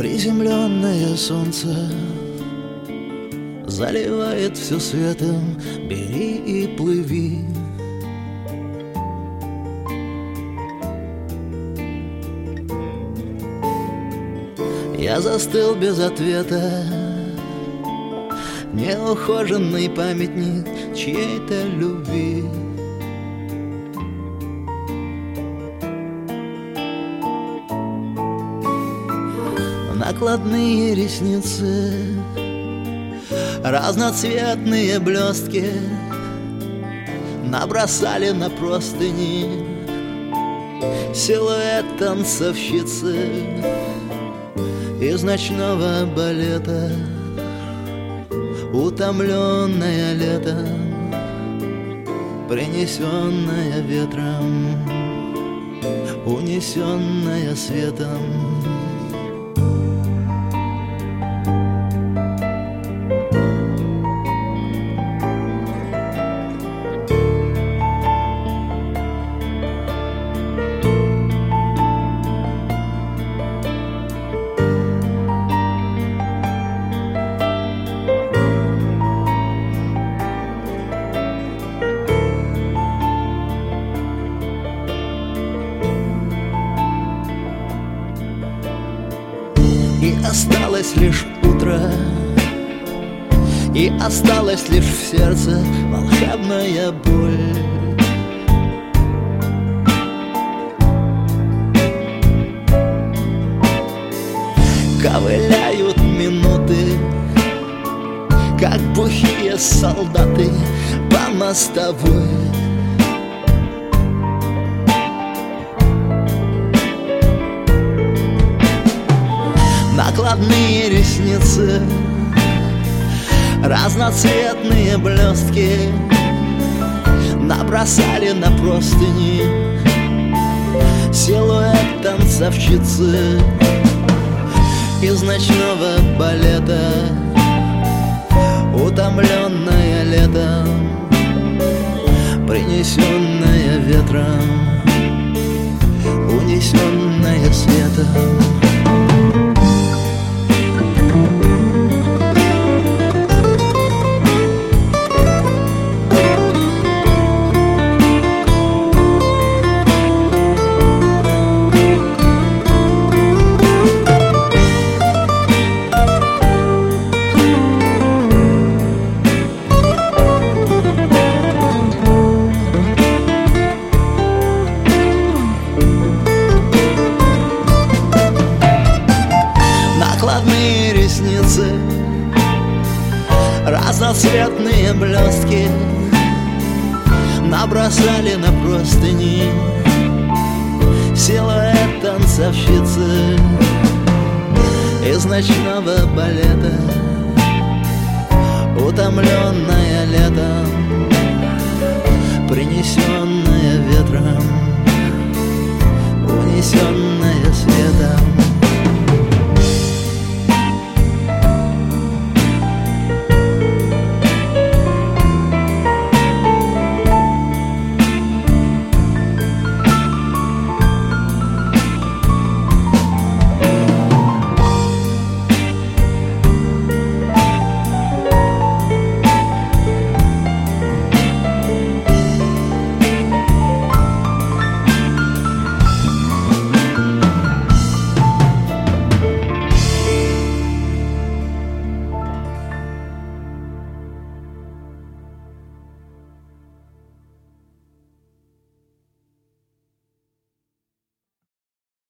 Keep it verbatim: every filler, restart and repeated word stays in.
Приземленное солнце заливает все светом. Бери и плыви. Я застыл без ответа, неухоженный памятник чьей-то любви. Накладные ресницы, разноцветные блестки набросали на простыни силуэт танцовщицы из ночного балета, утомленная летом, принесенная ветром, унесенная светом. И осталось лишь утро, и осталась лишь в сердце волшебная боль. Ковыляют минуты, как бухие солдаты по мостовой. Накладные ресницы, разноцветные блестки набросали на простыни силуэт танцовщицы из ночного балета, утомленная летом, принесенная ветром, унесенная светом. Накладные ресницы, разноцветные блестки набросали на простыни силуэт танцовщицы из ночного балета, утомленная летом, принесенная ветром, унесенная светом.